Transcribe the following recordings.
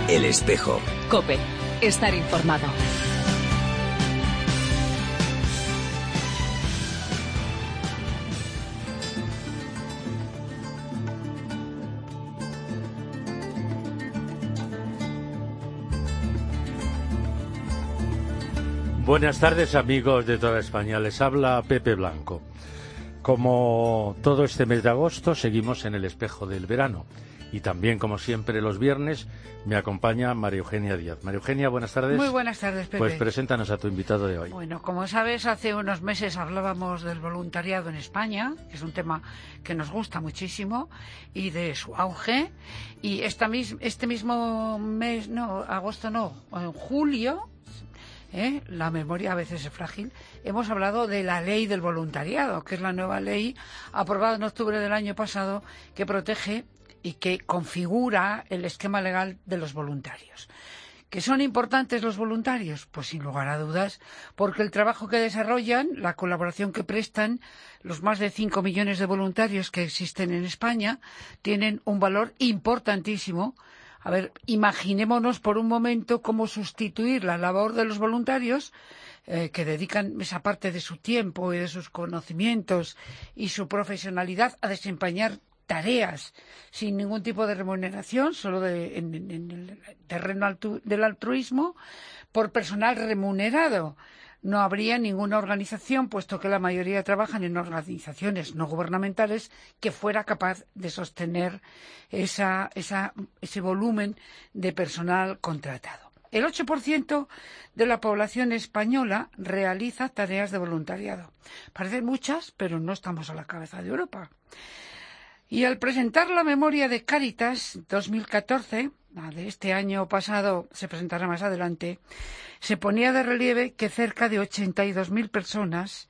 El Espejo. COPE. Estar informado. Buenas tardes, amigos de toda España. Les habla Pepe Blanco. Como todo este mes de agosto, seguimos en el espejo del verano. Y también, como siempre, los viernes me acompaña María Eugenia Díaz. María Eugenia, buenas tardes. Muy buenas tardes, Pepe. Pues preséntanos a tu invitado de hoy. Bueno, como sabes, hace unos meses hablábamos del voluntariado en España, que es un tema que nos gusta muchísimo, y de su auge. Y este mismo mes, en julio... la memoria a veces es frágil, hemos hablado de la ley del voluntariado, que es la nueva ley aprobada en octubre del año pasado, que protege y que configura el esquema legal de los voluntarios. ¿Que son importantes los voluntarios? Pues sin lugar a dudas, porque el trabajo que desarrollan, la colaboración que prestan, los más de 5 millones de voluntarios que existen en España, tienen un valor importantísimo. A ver, imaginémonos por un momento cómo sustituir la labor de los voluntarios que dedican esa parte de su tiempo y de sus conocimientos y su profesionalidad a desempeñar tareas sin ningún tipo de remuneración, solo en el terreno del altruismo, por personal remunerado. No habría ninguna organización, puesto que la mayoría trabajan en organizaciones no gubernamentales, que fuera capaz de sostener ese volumen de personal contratado. El 8% de la población española realiza tareas de voluntariado. Parecen muchas, pero no estamos a la cabeza de Europa. Y al presentar la memoria de Cáritas 2014, la de este año pasado se presentará más adelante, se ponía de relieve que cerca de 82.000 personas,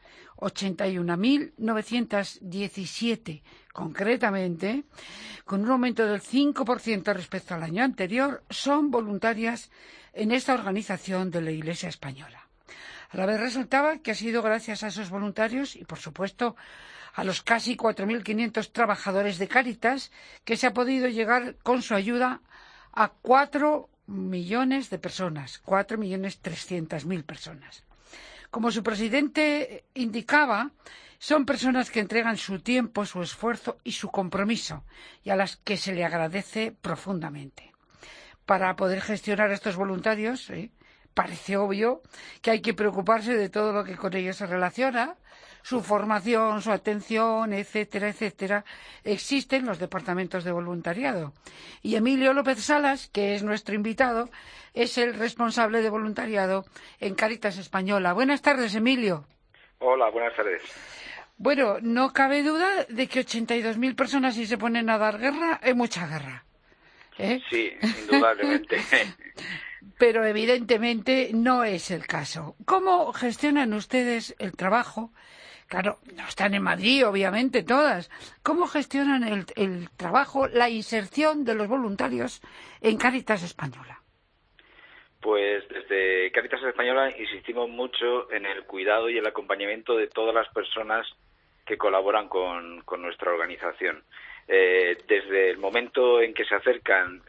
81.917 concretamente, con un aumento del 5% respecto al año anterior, son voluntarias en esta organización de la Iglesia española. A la vez resaltaba que ha sido gracias a esos voluntarios y, por supuesto, a los casi 4.500 trabajadores de Cáritas que se ha podido llegar con su ayuda a 4 millones de personas, 4.300.000 personas. Como su presidente indicaba, son personas que entregan su tiempo, su esfuerzo y su compromiso, y a las que se le agradece profundamente. Para poder gestionar a estos voluntarios, parece obvio que hay que preocuparse de todo lo que con ellos se relaciona, su formación, su atención, etcétera, etcétera. Existen los departamentos de voluntariado. Y Emilio López Salas, que es nuestro invitado, es el responsable de voluntariado en Cáritas Española. Buenas tardes, Emilio. Hola, buenas tardes. Bueno, no cabe duda de que 82.000 personas, si se ponen a dar guerra, es mucha guerra. Sí, indudablemente. Pero evidentemente no es el caso. ¿Cómo gestionan ustedes el trabajo? Claro, no están en Madrid, obviamente, todas. ¿Cómo gestionan el trabajo, la inserción de los voluntarios en Cáritas Española? Pues desde Cáritas Española insistimos mucho en el cuidado y el acompañamiento de todas las personas que colaboran con nuestra organización. Desde el momento en que se acercan,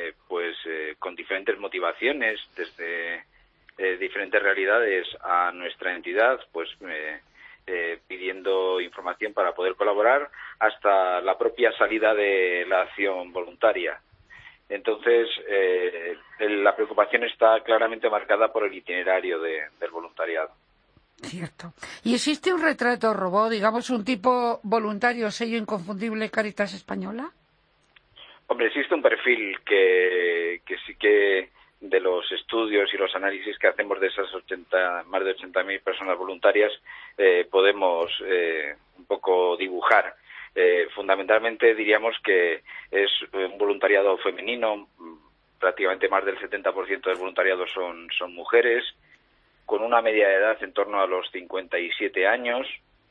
con diferentes motivaciones, desde diferentes realidades a nuestra entidad, pidiendo información para poder colaborar, hasta la propia salida de la acción voluntaria. Entonces, la preocupación está claramente marcada por el itinerario del voluntariado. Cierto. ¿Y existe un retrato robot, digamos, un tipo voluntario, sello inconfundible Cáritas Española? Hombre, existe un perfil que sí que, de los estudios y los análisis que hacemos de esas más de 80.000 personas voluntarias, podemos un poco dibujar. Fundamentalmente diríamos que es un voluntariado femenino, prácticamente más del 70% del voluntariado son mujeres, con una media de edad en torno a los 57 años,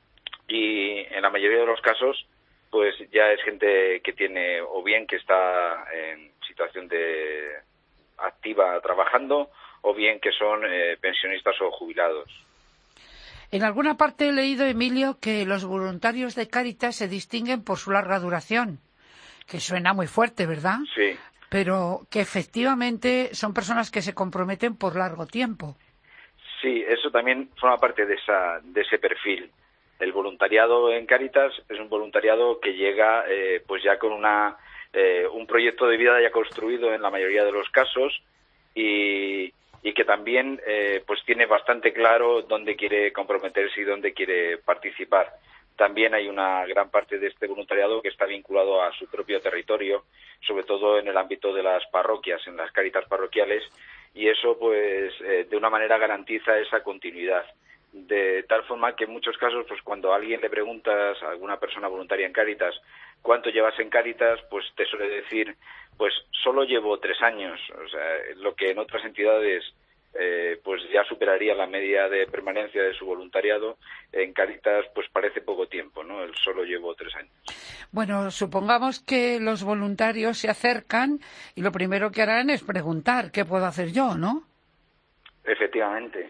y en la mayoría de los casos pues ya es gente que tiene, o bien que está en situación de activa trabajando, o bien que son pensionistas o jubilados. En alguna parte he leído, Emilio, que los voluntarios de Cáritas se distinguen por su larga duración, que suena muy fuerte, ¿verdad? Sí. pero que efectivamente son personas que se comprometen por largo tiempo. Sí, eso también forma parte de ese perfil. El voluntariado en Cáritas es un voluntariado que llega pues ya con un proyecto de vida ya construido en la mayoría de los casos y que también pues tiene bastante claro dónde quiere comprometerse y dónde quiere participar. También hay una gran parte de este voluntariado que está vinculado a su propio territorio, sobre todo en el ámbito de las parroquias, en las Cáritas parroquiales, y eso pues de una manera garantiza esa continuidad. De tal forma que en muchos casos, pues cuando a alguien le preguntas, a alguna persona voluntaria en Cáritas, ¿cuánto llevas en Cáritas? Pues te suele decir, pues solo llevo 3 años, o sea, lo que en otras entidades pues ya superaría la media de permanencia de su voluntariado. En Cáritas pues parece poco tiempo, ¿no? El solo llevo 3 años. Bueno, supongamos que los voluntarios se acercan y lo primero que harán es preguntar, ¿qué puedo hacer yo, no? Efectivamente.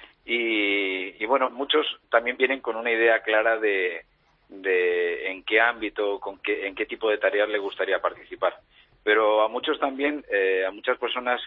Y bueno, muchos también vienen con una idea clara de en qué ámbito, en qué tipo de tareas le gustaría participar. Pero a muchos también, a muchas personas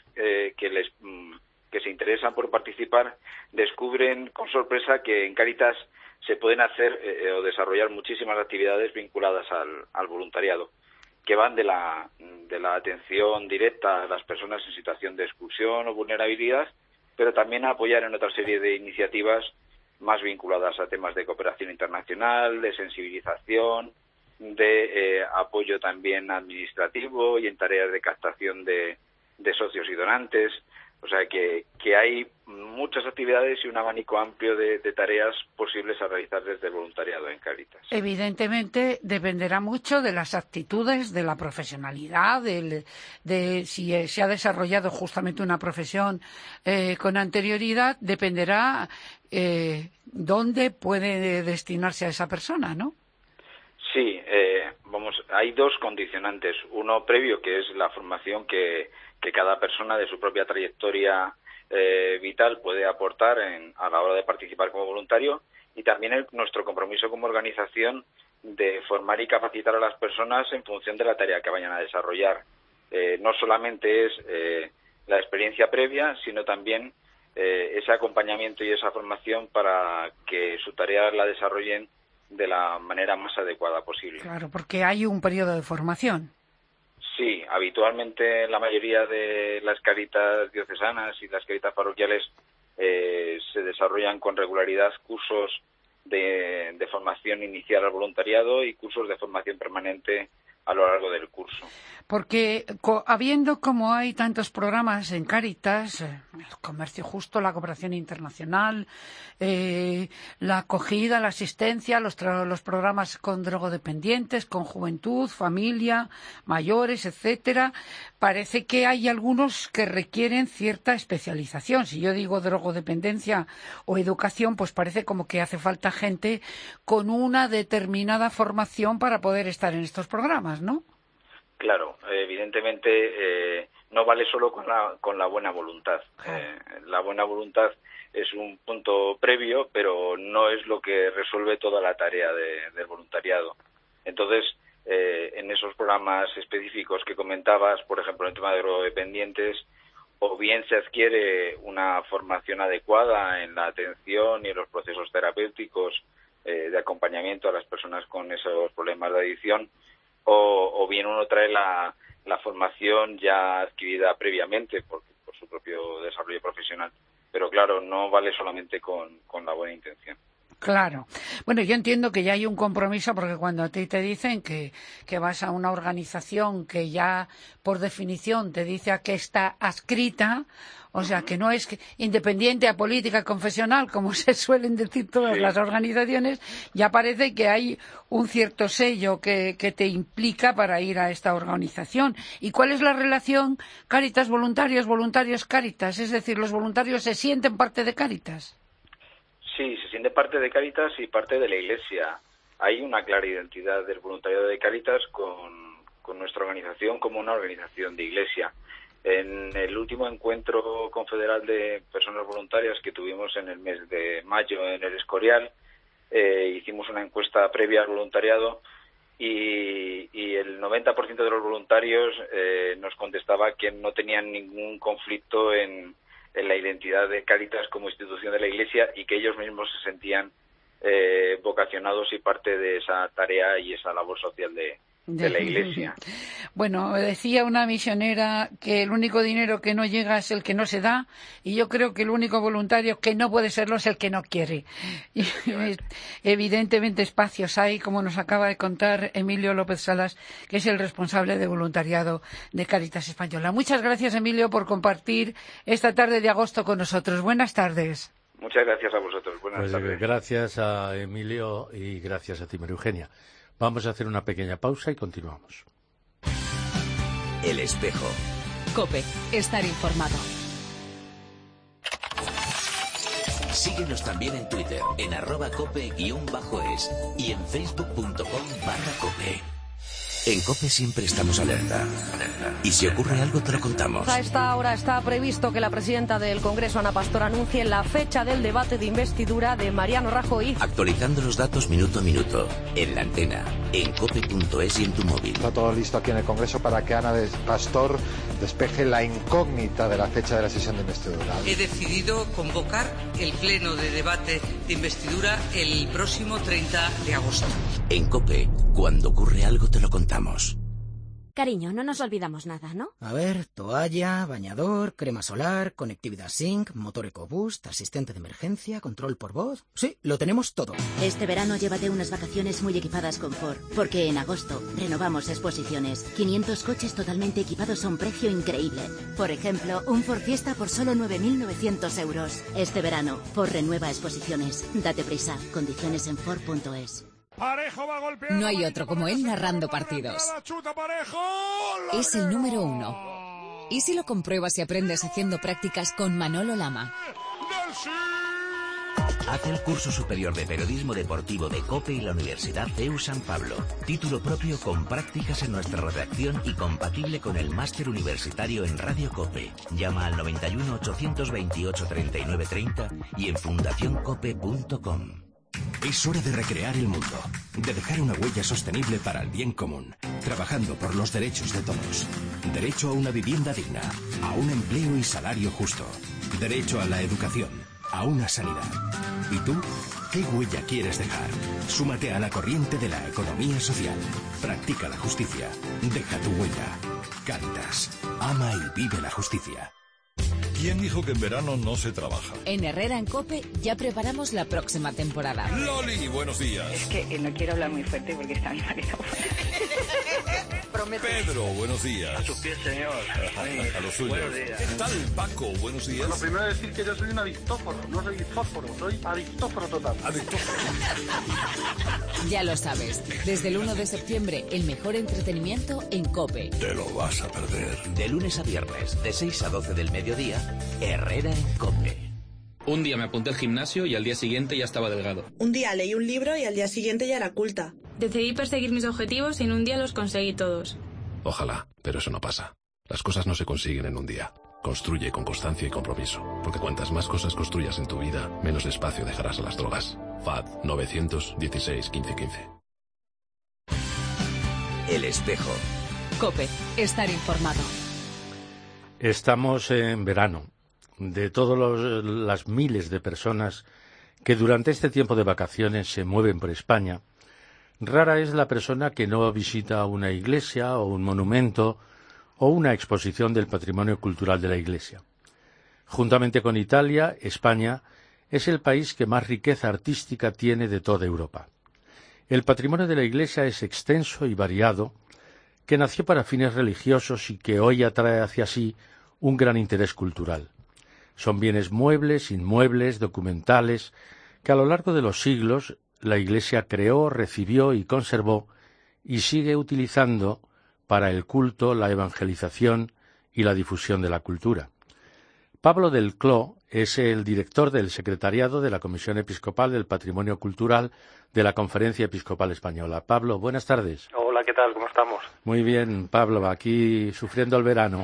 que se interesan por participar, descubren con sorpresa que en Cáritas se pueden hacer o desarrollar muchísimas actividades vinculadas al voluntariado, que van de la atención directa a las personas en situación de exclusión o vulnerabilidad, pero también a apoyar en otra serie de iniciativas más vinculadas a temas de cooperación internacional, de sensibilización, de apoyo también administrativo y en tareas de captación de socios y donantes. O sea que hay muchas actividades y un abanico amplio de tareas posibles a realizar desde el voluntariado en Cáritas. Evidentemente dependerá mucho de las actitudes, de la profesionalidad, de si se ha desarrollado justamente una profesión con anterioridad, dependerá dónde puede destinarse a esa persona, ¿no? Sí, hay 2 condicionantes. Uno previo, que es la formación que cada persona de su propia trayectoria vital puede aportar a la hora de participar como voluntario, y también nuestro compromiso como organización de formar y capacitar a las personas en función de la tarea que vayan a desarrollar. No solamente es la experiencia previa, sino también ese acompañamiento y esa formación para que su tarea la desarrollen de la manera más adecuada posible. Claro, porque hay un periodo de formación. Sí, habitualmente la mayoría de las Cáritas diocesanas y las Cáritas parroquiales se desarrollan con regularidad cursos de formación inicial al voluntariado y cursos de formación permanente a lo largo del curso. Porque habiendo como hay tantos programas en Cáritas, el comercio justo, la cooperación internacional, la acogida, la asistencia, los programas con drogodependientes, con juventud, familia, mayores, etcétera, parece que hay algunos que requieren cierta especialización. Si yo digo drogodependencia o educación, pues parece como que hace falta gente con una determinada formación para poder estar en estos programas, ¿no? Claro, evidentemente no vale solo con la buena voluntad. La buena voluntad es un punto previo, pero no es lo que resuelve toda la tarea del voluntariado. Entonces, en esos programas específicos que comentabas, por ejemplo, en el tema de drogodependientes, o bien se adquiere una formación adecuada en la atención y en los procesos terapéuticos de acompañamiento a las personas con esos problemas de adicción, o bien uno trae la formación ya adquirida previamente por su propio desarrollo profesional. Pero claro, no vale solamente con la buena intención. Claro. Bueno, yo entiendo que ya hay un compromiso, porque cuando a ti te dicen que vas a una organización que ya por definición te dice a qué está adscrita, o sea, que no es independiente, apolítica, confesional, como se suelen decir todas las organizaciones, ya parece que hay un cierto sello que te implica para ir a esta organización. ¿Y cuál es la relación Cáritas voluntarios, voluntarios Cáritas? Es decir, ¿los voluntarios se sienten parte de Cáritas? Sí, se siente parte de Cáritas y parte de la Iglesia. Hay una clara identidad del voluntariado de Cáritas con nuestra organización como una organización de Iglesia. En el último encuentro confederal de personas voluntarias que tuvimos en el mes de mayo en el Escorial, hicimos una encuesta previa al voluntariado y el 90% de los voluntarios nos contestaba que no tenían ningún conflicto en la identidad de Cáritas como institución de la Iglesia y que ellos mismos se sentían vocacionados y parte de esa tarea y esa labor social de la Iglesia. Bueno, decía una misionera que el único dinero que no llega es el que no se da, y yo creo que el único voluntario que no puede serlo es el que no quiere. Y, evidentemente espacios hay, como nos acaba de contar Emilio López Salas, que es el responsable de voluntariado de Cáritas Española. Muchas gracias, Emilio, por compartir esta tarde de agosto con nosotros. Buenas tardes. Muchas gracias a vosotros. Buenas tardes. Gracias a Emilio y gracias a ti, María Eugenia. Vamos a hacer una pequeña pausa y continuamos. El espejo. COPE. Estar informado. Síguenos también en Twitter, en @cope_es y en facebook.com/cope. En COPE siempre estamos alerta. Y si ocurre algo, te lo contamos. A esta hora está previsto que la presidenta del Congreso, Ana Pastor, anuncie la fecha del debate de investidura de Mariano Rajoy. Actualizando los datos minuto a minuto, en la antena, en cope.es y en tu móvil. Está todo listo aquí en el Congreso para que Ana Pastor despeje la incógnita de la fecha de la sesión de investidura. He decidido convocar el pleno de debate de investidura el próximo 30 de agosto. En COPE, cuando ocurre algo, te lo contamos. Cariño, no nos olvidamos nada, ¿no? A ver, toalla, bañador, crema solar, conectividad Sync, motor EcoBoost, asistente de emergencia, control por voz... Sí, lo tenemos todo. Este verano llévate unas vacaciones muy equipadas con Ford, porque en agosto renovamos exposiciones. 500 coches totalmente equipados a un precio increíble. Por ejemplo, un Ford Fiesta por solo 9.900 euros. Este verano, Ford renueva exposiciones. Date prisa. Condiciones en Ford.es. No hay otro como él narrando partidos. Es el número 1. ¿Y si lo compruebas y aprendes haciendo prácticas con Manolo Lama? Haz el curso superior de periodismo deportivo de COPE y la Universidad CEU San Pablo. Título propio con prácticas en nuestra redacción y compatible con el máster universitario en Radio COPE. Llama al 91 828 39 30 y en fundacioncope.com. Es hora de recrear el mundo, de dejar una huella sostenible para el bien común, trabajando por los derechos de todos. Derecho a una vivienda digna, a un empleo y salario justo. Derecho a la educación, a una sanidad. ¿Y tú? ¿Qué huella quieres dejar? Súmate a la corriente de la economía social. Practica la justicia. Deja tu huella. Cáritas. Ama y vive la justicia. ¿Quién dijo que en verano no se trabaja? En Herrera en COPE ya preparamos la próxima temporada. Loli, buenos días. Es que no quiero hablar muy fuerte porque está mi marido. Pedro, buenos días. A sus pies, señor. A los suyos. Buenos días. ¿Qué tal, Paco? Buenos días. Bueno, primero decir que yo soy un adictóforo, no soy fósforo, soy adictóforo total. Adictóforo. Ya lo sabes, desde el 1 de septiembre, el mejor entretenimiento en COPE. Te lo vas a perder. De lunes a viernes, de 6 a 12 del mediodía, Herrera en COPE. Un día me apunté al gimnasio y al día siguiente ya estaba delgado. Un día leí un libro y al día siguiente ya era culta. Decidí perseguir mis objetivos y en un día los conseguí todos. Ojalá, pero eso no pasa. Las cosas no se consiguen en un día. Construye con constancia y compromiso, porque cuantas más cosas construyas en tu vida, menos espacio dejarás a las drogas. FAD 916 1515. El espejo. COPE. Estar informado. Estamos en verano. De todas las miles de personas que durante este tiempo de vacaciones se mueven por España, rara es la persona que no visita una iglesia o un monumento o una exposición del patrimonio cultural de la Iglesia. Juntamente con Italia, España es el país que más riqueza artística tiene de toda Europa. El patrimonio de la Iglesia es extenso y variado, que nació para fines religiosos y que hoy atrae hacia sí un gran interés cultural. Son bienes muebles, inmuebles, documentales, que a lo largo de los siglos la Iglesia creó, recibió y conservó y sigue utilizando para el culto, la evangelización y la difusión de la cultura. Pablo del Cló es el director del secretariado de la Comisión Episcopal del Patrimonio Cultural de la Conferencia Episcopal Española. Pablo, buenas tardes. Hola, ¿qué tal? ¿Cómo estamos? Muy bien, Pablo, aquí sufriendo el verano.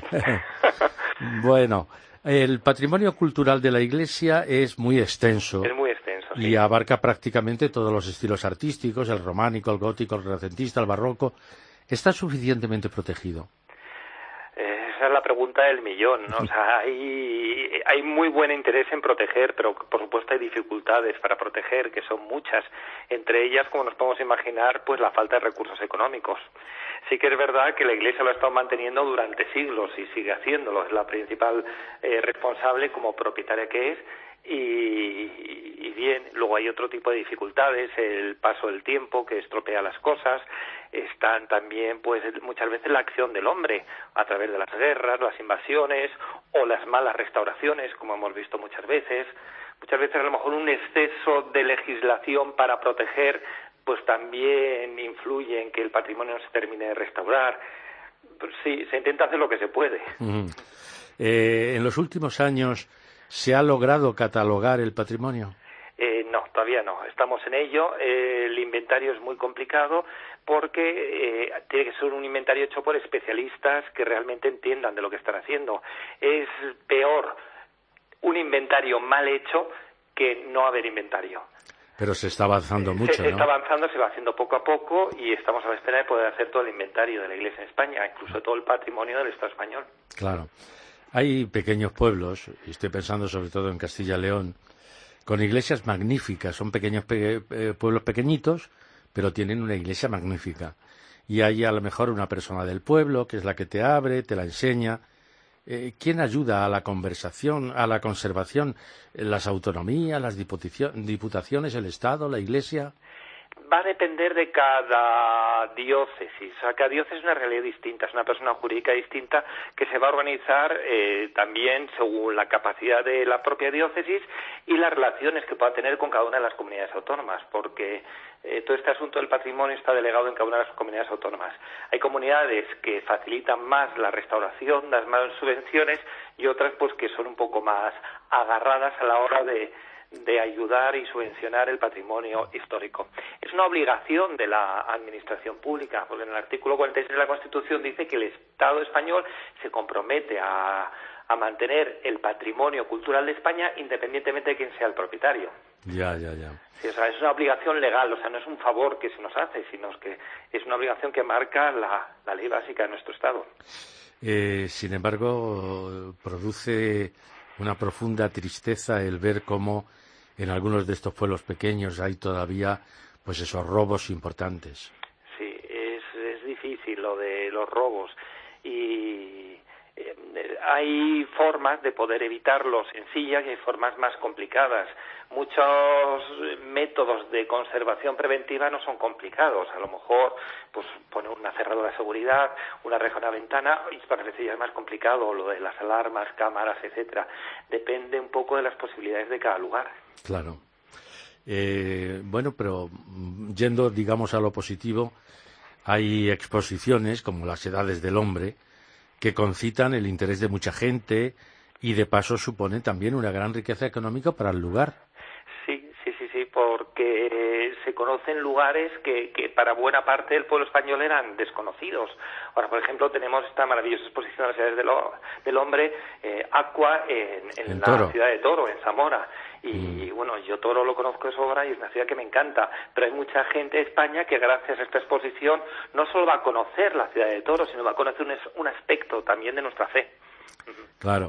Bueno, el patrimonio cultural de la Iglesia es muy extenso. Es muy extenso, y abarca prácticamente todos los estilos artísticos, el románico, el gótico, el renacentista, el barroco. ¿Está suficientemente protegido? Esa es la pregunta del millón, ¿no? O sea, hay muy buen interés en proteger, pero por supuesto hay dificultades para proteger, que son muchas. Entre ellas, como nos podemos imaginar, pues la falta de recursos económicos. Sí que es verdad que la Iglesia lo ha estado manteniendo durante siglos y sigue haciéndolo. Es la principal responsable como propietaria que es. Y bien, luego hay otro tipo de dificultades, el paso del tiempo que estropea las cosas, están también pues muchas veces la acción del hombre a través de las guerras, las invasiones o las malas restauraciones, como hemos visto muchas veces a lo mejor un exceso de legislación para proteger pues también influye en que el patrimonio no se termine de restaurar. Pues sí, se intenta hacer lo que se puede. En los últimos años, ¿se ha logrado catalogar el patrimonio? No, todavía no. Estamos en ello. El inventario es muy complicado porque tiene que ser un inventario hecho por especialistas que realmente entiendan de lo que están haciendo. Es peor un inventario mal hecho que no haber inventario. Pero se está avanzando mucho, ¿no? Se está avanzando, se va haciendo poco a poco y estamos a la espera de poder hacer todo el inventario de la Iglesia en España, incluso todo el patrimonio del Estado español. Claro. Hay pequeños pueblos, y estoy pensando sobre todo en Castilla y León, con iglesias magníficas. Son pequeños pueblos pequeñitos, pero tienen una iglesia magnífica. Y hay a lo mejor una persona del pueblo que es la que te abre, te la enseña. ¿Quién ayuda a la conversación, a la conservación? ¿Las autonomías, las diputaciones, el Estado, la Iglesia? Va a depender de cada diócesis. O sea, cada diócesis es una realidad distinta, es una persona jurídica distinta que se va a organizar también según la capacidad de la propia diócesis y las relaciones que pueda tener con cada una de las comunidades autónomas, porque todo este asunto del patrimonio está delegado en cada una de las comunidades autónomas. Hay comunidades que facilitan más la restauración, dan más subvenciones y otras pues que son un poco más agarradas a la hora de ayudar y subvencionar el patrimonio histórico. Es una obligación de la administración pública, porque en el artículo 46 de la Constitución dice que el Estado español se compromete a mantener el patrimonio cultural de España independientemente de quién sea el propietario. Ya. Sí, o sea, es una obligación legal, o sea, no es un favor que se nos hace, sino que es una obligación que marca la ley básica de nuestro Estado. Sin embargo, produce una profunda tristeza el ver cómo en algunos de estos pueblos pequeños hay todavía pues esos robos importantes. Sí, es difícil lo de los robos y hay formas de poder evitarlos sencillas y hay formas más complicadas. Muchos métodos de conservación preventiva no son complicados. A lo mejor pues poner una cerradura de seguridad, una reja, una ventana, y para veces ya es más complicado lo de las alarmas, cámaras, etcétera. Depende un poco de las posibilidades de cada lugar. Claro. Bueno, pero yendo, digamos, a lo positivo, hay exposiciones como las Edades del Hombre que concitan el interés de mucha gente y de paso suponen también una gran riqueza económica para el lugar. Sí, porque se conocen lugares que para buena parte del pueblo español eran desconocidos. Ahora, por ejemplo, tenemos esta maravillosa exposición de las Edades del Hombre, Aqua, en la ciudad de Toro, en Zamora. Y bueno, yo Toro lo conozco de sobra y es una ciudad que me encanta, pero hay mucha gente de España que gracias a esta exposición no solo va a conocer la ciudad de Toro, sino va a conocer un aspecto también de nuestra fe. Claro.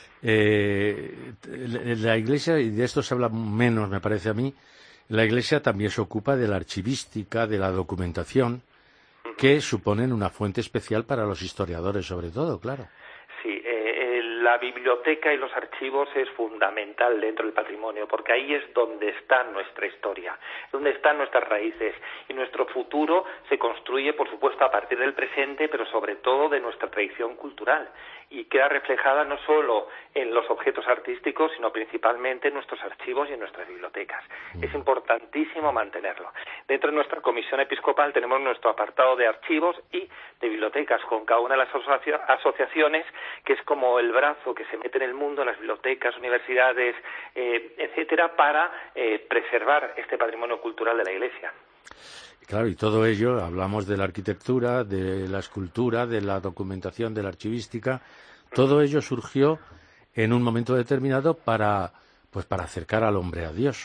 La Iglesia, y de esto se habla menos, me parece a mí, la Iglesia también se ocupa de la archivística, de la documentación, que suponen una fuente especial para los historiadores, sobre todo, claro. Sí, la biblioteca y los archivos es fundamental dentro del patrimonio, porque ahí es donde está nuestra historia, donde están nuestras raíces, y nuestro futuro se construye, por supuesto, a partir del presente, pero sobre todo de nuestra tradición cultural, y queda reflejada no solo en los objetos artísticos, sino principalmente en nuestros archivos y en nuestras bibliotecas. Es importantísimo mantenerlo. Dentro de nuestra comisión episcopal tenemos nuestro apartado de archivos y de bibliotecas, con cada una de las asociaciones, que es como el brazo que se mete en el mundo, las bibliotecas, universidades, etcétera, para preservar este patrimonio cultural de la Iglesia. Claro, y todo ello, hablamos de la arquitectura, de la escultura, de la documentación, de la archivística, todo ello surgió en un momento determinado para acercar al hombre a Dios.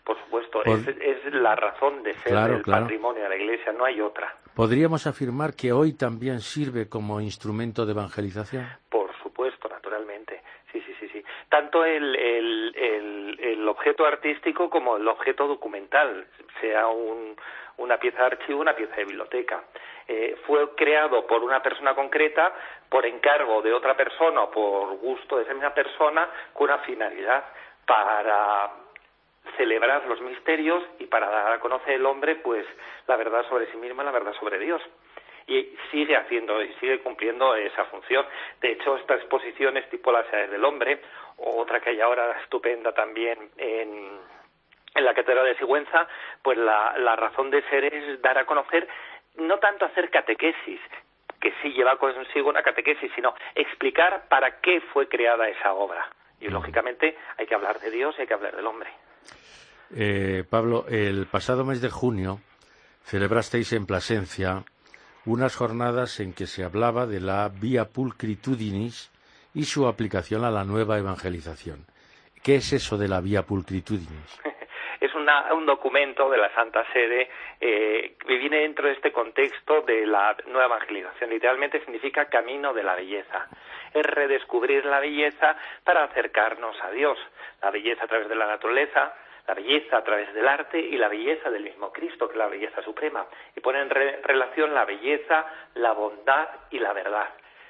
Por supuesto, es la razón de ser del patrimonio de la Iglesia, no hay otra. ¿Podríamos afirmar que hoy también sirve como instrumento de evangelización? Por supuesto, naturalmente. Sí. Tanto el objeto artístico como el objeto documental, sea una pieza de archivo, una pieza de biblioteca. Fue creado por una persona concreta, por encargo de otra persona o por gusto de esa misma persona, con una finalidad para celebrar los misterios y para dar a conocer el hombre pues la verdad sobre sí mismo, la verdad sobre Dios. Y sigue haciendo y sigue cumpliendo esa función. De hecho, estas exposiciones tipo Las edades del hombre, otra que hay ahora estupenda también en la Catedral de Sigüenza, pues la razón de ser es dar a conocer, no tanto hacer catequesis, que sí lleva consigo una catequesis, sino explicar para qué fue creada esa obra. Y lógicamente hay que hablar de Dios y hay que hablar del hombre. Pablo, el pasado mes de junio celebrasteis en Plasencia unas jornadas en que se hablaba de la Via Pulcritudinis y su aplicación a la nueva evangelización. ¿Qué es eso de la Via Pulcritudinis? Es un documento de la Santa Sede que viene dentro de este contexto de la nueva evangelización. Literalmente significa camino de la belleza. Es redescubrir la belleza para acercarnos a Dios. La belleza a través de la naturaleza, la belleza a través del arte y la belleza del mismo Cristo, que es la belleza suprema. Y pone en relación la belleza, la bondad y la verdad.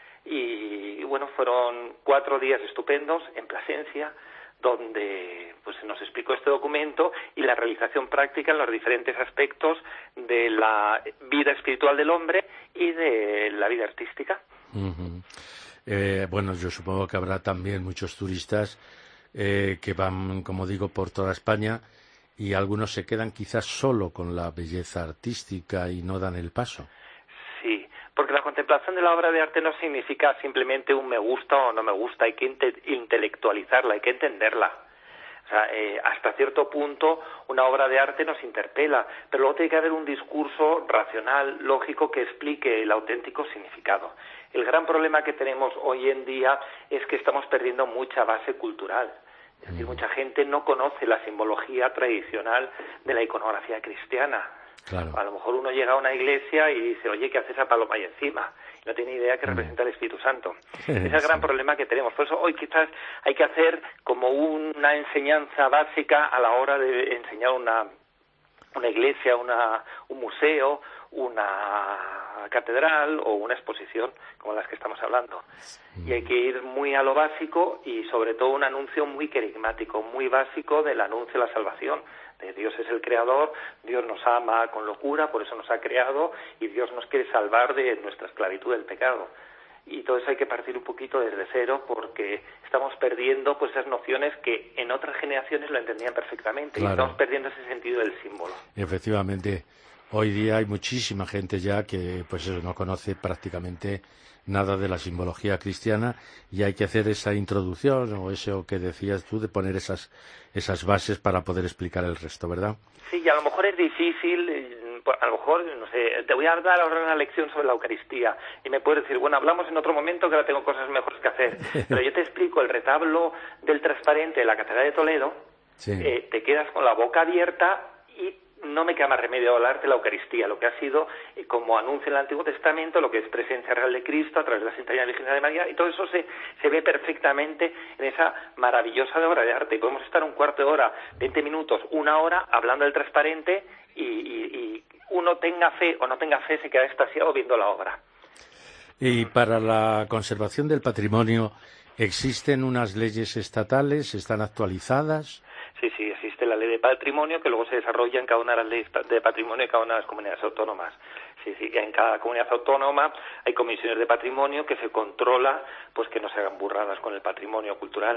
Y bueno, fueron 4 días estupendos en Plasencia, donde pues se nos explicó este documento y la realización práctica en los diferentes aspectos de la vida espiritual del hombre y de la vida artística. Bueno, yo supongo que habrá también muchos turistas que van, como digo, por toda España y algunos se quedan quizás solo con la belleza artística y no dan el paso. Sí, porque la contemplación de la obra de arte no significa simplemente un me gusta o no me gusta, hay que intelectualizarla, hay que entenderla. O sea, hasta cierto punto una obra de arte nos interpela, pero luego tiene que haber un discurso racional, lógico, que explique el auténtico significado. El gran problema que tenemos hoy en día es que estamos perdiendo mucha base cultural. Es decir, mucha gente no conoce la simbología tradicional de la iconografía cristiana. Claro. A lo mejor uno llega a una iglesia y dice, oye, ¿qué hace esa paloma ahí encima? Y no tiene idea que representa el Espíritu Santo. Ese es el gran problema que tenemos. Por eso hoy quizás hay que hacer como una enseñanza básica a la hora de enseñar una iglesia, un museo, una catedral o una exposición como las que estamos hablando. Y hay que ir muy a lo básico y sobre todo un anuncio muy querigmático, muy básico del anuncio de la salvación. Dios es el creador, Dios nos ama con locura, por eso nos ha creado y Dios nos quiere salvar de nuestra esclavitud del pecado. Y todo eso hay que partir un poquito desde cero porque estamos perdiendo pues esas nociones que en otras generaciones lo entendían perfectamente. Claro. Y estamos perdiendo ese sentido del símbolo. Efectivamente, hoy día hay muchísima gente ya que pues eso, no conoce prácticamente nada de la simbología cristiana y hay que hacer esa introducción o eso que decías tú de poner esas bases para poder explicar el resto, ¿verdad? Sí, y a lo mejor es difícil, a lo mejor, no sé, te voy a dar ahora una lección sobre la Eucaristía y me puedes decir, bueno, hablamos en otro momento que ahora tengo cosas mejores que hacer, pero yo te explico el retablo del transparente de la Catedral de Toledo, sí. Te quedas con la boca abierta y no me queda más remedio hablarte de la Eucaristía, lo que ha sido como anuncio en el Antiguo Testamento, lo que es presencia real de Cristo a través de la Santísima Virgen de María, y todo eso se ve perfectamente en esa maravillosa obra de arte. Podemos estar un cuarto de hora, 20 minutos, 1 hora hablando del transparente y uno tenga fe o no tenga fe se queda extasiado viendo la obra. Y para la conservación del patrimonio, ¿existen unas leyes estatales? ¿Están actualizadas? Sí, existe la ley de patrimonio que luego se desarrolla en cada una de las leyes de patrimonio de cada una de las comunidades autónomas. Sí, en cada comunidad autónoma hay comisiones de patrimonio que se controla pues que no se hagan burradas con el patrimonio cultural.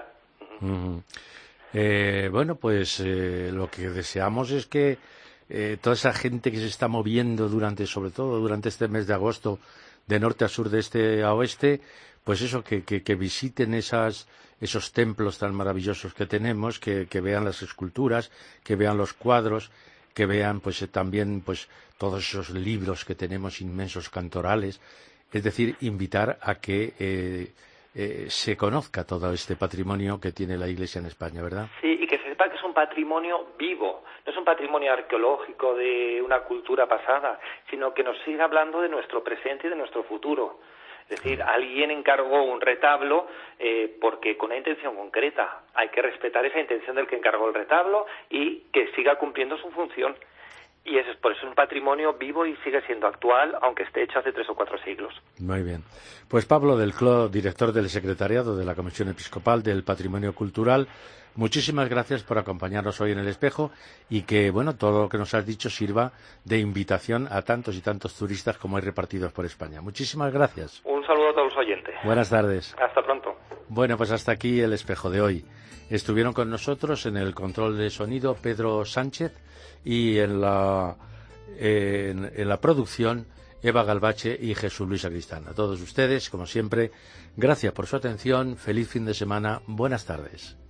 Bueno, pues lo que deseamos es que toda esa gente que se está moviendo sobre todo durante este mes de agosto, de norte a sur, de este a oeste, pues eso, que visiten esos templos tan maravillosos que tenemos, que vean las esculturas, que vean los cuadros, que vean pues también pues todos esos libros que tenemos inmensos cantorales, es decir, invitar a que se conozca todo este patrimonio que tiene la Iglesia en España, ¿verdad? Sí, y que se sepa que es un patrimonio vivo, no es un patrimonio arqueológico de una cultura pasada, sino que nos sigue hablando de nuestro presente y de nuestro futuro. Es decir, alguien encargó un retablo porque con una intención concreta. Hay que respetar esa intención del que encargó el retablo y que siga cumpliendo su función. Y eso es por eso es un patrimonio vivo y sigue siendo actual, aunque esté hecho hace 3 o 4 siglos. Muy bien. Pues Pablo del Cló, director del Secretariado de la Comisión Episcopal del Patrimonio Cultural, muchísimas gracias por acompañarnos hoy en El Espejo y que, bueno, todo lo que nos has dicho sirva de invitación a tantos y tantos turistas como hay repartidos por España. Muchísimas gracias. Un saludo a todos los oyentes. Buenas tardes. Hasta pronto. Bueno, pues hasta aquí El Espejo de hoy. Estuvieron con nosotros en el control de sonido Pedro Sánchez y en la producción Eva Galvache y Jesús Luis Sacristán. A todos ustedes, como siempre, gracias por su atención, feliz fin de semana, buenas tardes.